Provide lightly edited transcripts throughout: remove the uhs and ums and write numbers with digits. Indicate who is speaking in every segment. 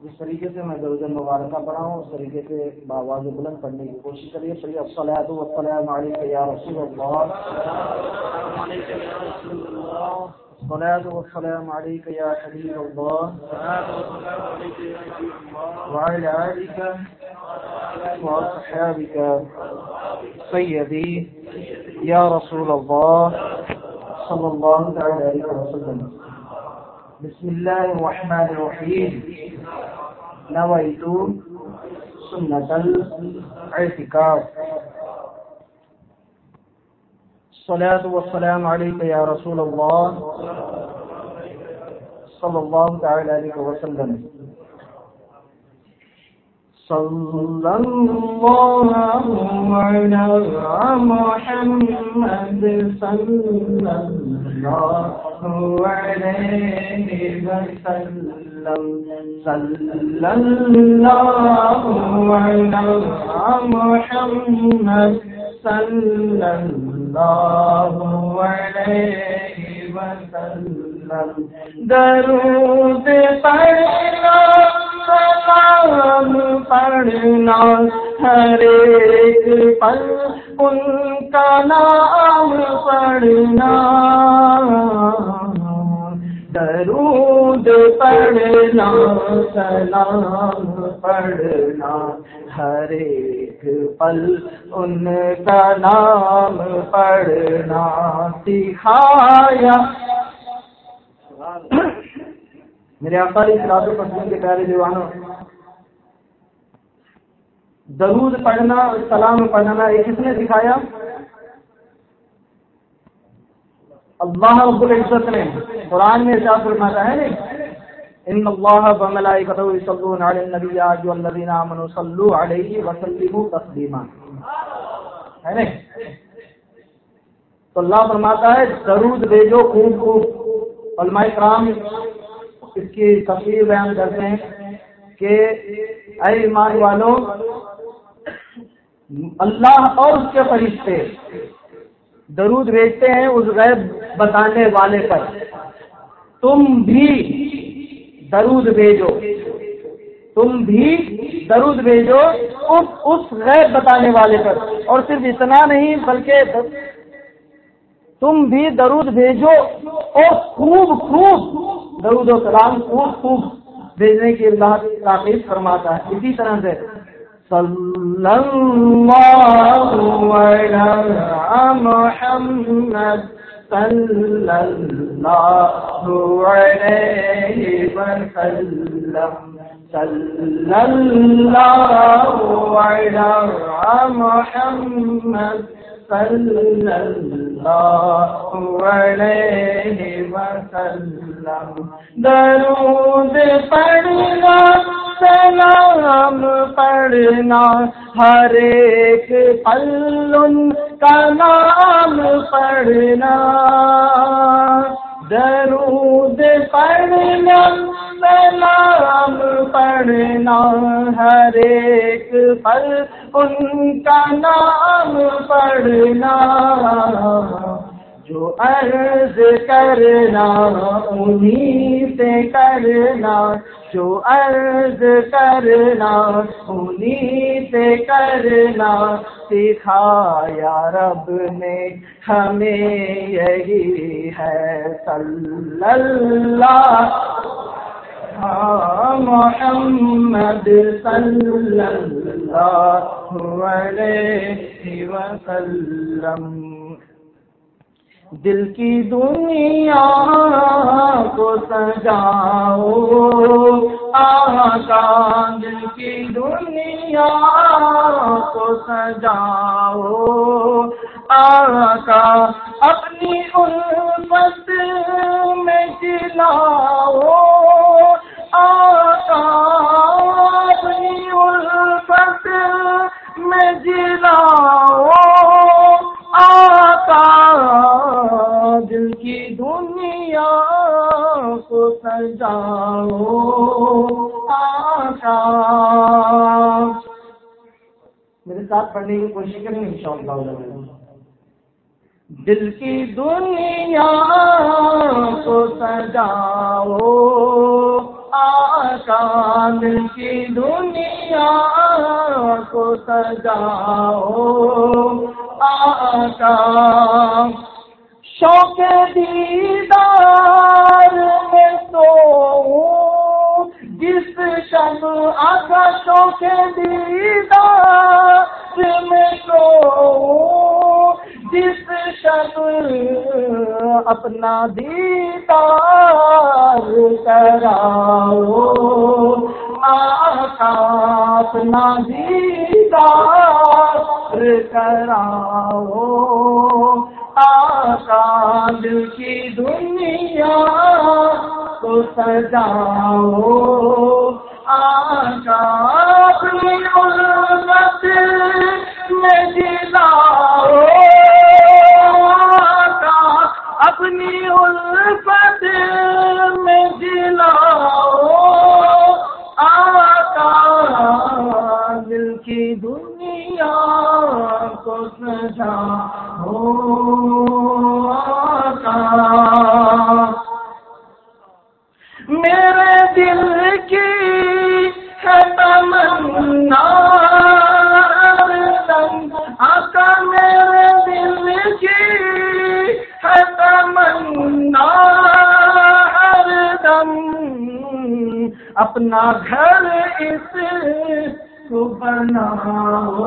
Speaker 1: جس طریقے سے میں درود مبارکہ پڑھا ہوں اس طریقے سے بآواز بلند پڑھنے کی کوشش کریے. پڑھیے الصلاۃ والسلام علیک یا رسول اللہ. الصلاۃ والسلام علیک یا حبیب اللہ وعلی آلک واصحابک سیدی یا رسول اللہ صلی اللہ علیہ وسلم. بسم اللہ الرحمن الرحیم. نویت سنت الاعتکاف. الصلاۃ والسلام علیک یا رسول اللہ صلی اللہ تعالی علیہ وسلم. صلی اللہ علی محمد صلی اللہ علیہ وسلم. صلی اللہ علی محمد صلی اللہ علیہ وسلم. درود پڑھنا سلام پڑھنا ہر ایک پل ان کا نام پڑھنا. درود پڑھنا سلام پڑھنا ہر ایک پل ان کا نام پڑھنا سکھایا. میرے آقا علیہ الصلوۃ والسلام کے پیارے دیوانوں، درود پڑھنا سلام پڑھنا یہ کس نے سکھایا؟ اللہ رب العزت نے قرآن میں ارشاد فرماتا ہے نا، ان اللہ وملائکتہ یصلون علی النبی یا ایھا الذین آمنوا صلوا علیہ وسلموا تسلیما. ہے نا؟ تو اللہ فرماتا ہے درود بھیجو خوب خوب. علماء کرام اس کی تفسیر بیان کرتے ہیں کہ اے ایمان والوں، اللہ اور اس کے فرشتے درود بھیجتے ہیں اس غیب بتانے والے پر. تم بھی درود بھیجو، تم بھی درود بھیجو اس غیب بتانے والے پر. اور صرف اتنا نہیں بلکہ تم بھی درود بھیجو اور خوب خوب درود و سلام خوب خوب بھیجنے کی اللہ تاکید فرماتا ہے. اسی طرح سے صلی اللہ علی محمد صلی اللہ علیہ وسلم. صلی اللہ علی محمد صلی اللہ علیہ وسلم. درود پڑھنا سلام پڑھنا ہر ایک پل ان کا نام پڑھنا. درود پڑھنا سلام پڑھنا ہر ایک پل ان کا نام پڑھنا. جو عرض کرنا انہی سے کرنا، جو عرض کرنا انہی سے کرنا. سکھایا رب نے ہمیں یہی ہے. صلی اللہ محمد صلی اللہ علیہ وسلم. دل کی دنیا کو سجاؤ آقا، دل کی دنیا کو سجاؤ آقا. اپنی الفت میں جلاؤ آقا، اپنی الفت میں جلاؤ آقا. دل کی دنیا کو سجاؤ آقا. میرے ساتھ پڑھنے کی کوشش کریں انشاءاللہ. دل کی دنیا کو سجاؤ کامل کی دنیا کو سجاؤ آقا شوق دیدار میں سوؤں جس شب آقا شوق دیدار میں سوؤں جس شب اپنا دیدار کراؤ آقا اپنا دیدار کراؤ آقا دل کی دنیا کو سجاؤ آقا اپنی الفت میں جلاؤ آقا اپنی الفت میں جلاؤ آقا دل کی دنیا کو سجاؤ آقا میرے دل کی ہے تمنا آقا میرے دل کی ہے تمنا ہر دم اپنا گھر اس کو بناؤ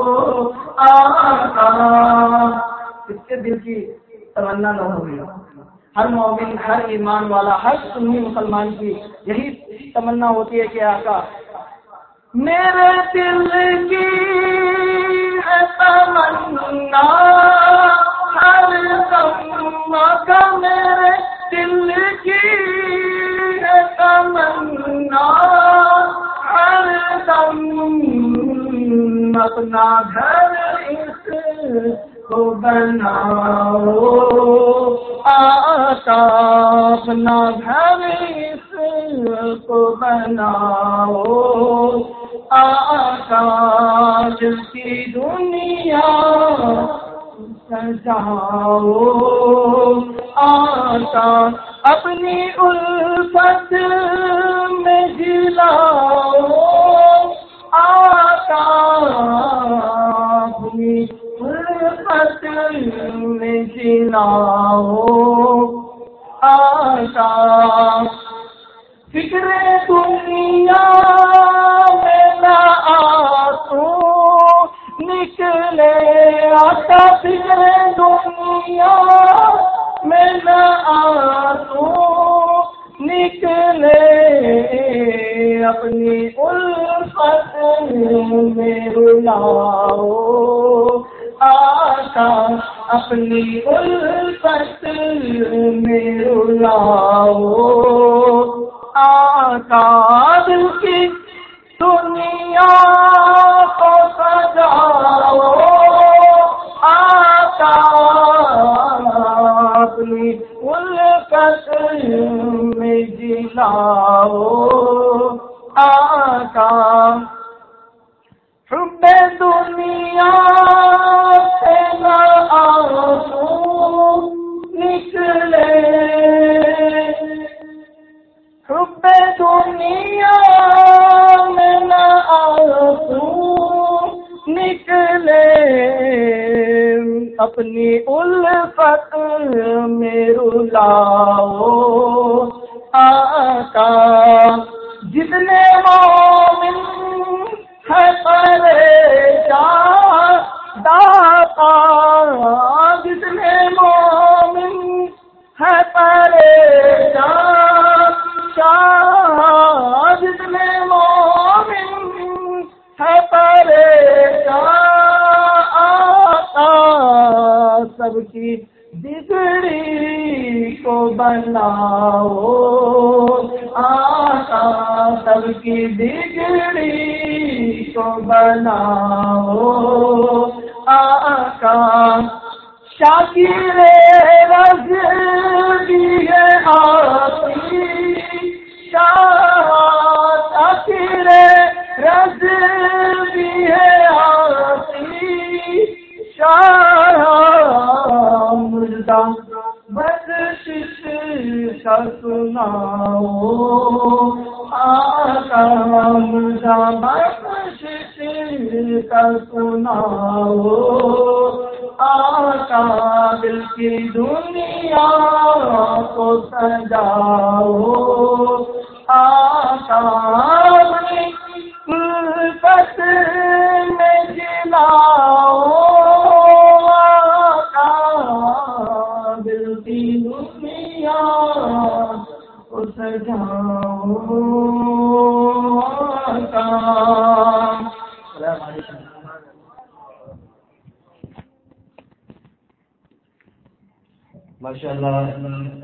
Speaker 1: آقا اس کے دل کی تمنا نہ ہوگی ہر مومن ہر ایمان والا ہر سنی مسلمان کی یہی تمنا ہوتی ہے کہ آقا میرے دل کی ہے تمنا ہر دم آقا میرے دل کی ہے تمنا ہر دم اپنا گھر اس کو بناؤ آقا اپنا گھر اس کو بناؤ آقا دل کی دنیا سجاؤ آقا اپنی الفت میں جلاؤ آقا اپنی الفت میں جلاؤ آقا فکر دنیا میں نہ آنسو نکلے آقا فکر دنیا میں نہ آنسو نکلے اپنی الفت میں رلاؤ آقا اپنی الفت میں رلاؤ آقا دل کی دنیا کو سجاؤ آقا اپنی الفت میں جلاؤ آقا حب دنیا سے نہ آنسو نکلے حب دنیا میں نہ آنسو نکلے اپنی الفت میں رلاؤ آقا جتنے مومن ہے پریشان داتا جتنے مومن ہے پریشان جتنے مومن ہے پریشان سب کی بگڑی کو بناؤ آقا سب کی بگڑی کو بناؤ آقا شاکر رز بھی ہے آتی شاکر رز بھی ہے آتی مردہ بخشش کا سناؤ آقا مجھا بخش کا سناؤ، آقا دل کی دنیا کو سجاؤ، آقا اپنی الفت میں جلاؤ، آقا دل کی دنیا کو سجاؤ، آقا۔ السلام علیکم۔ ماشاء اللہ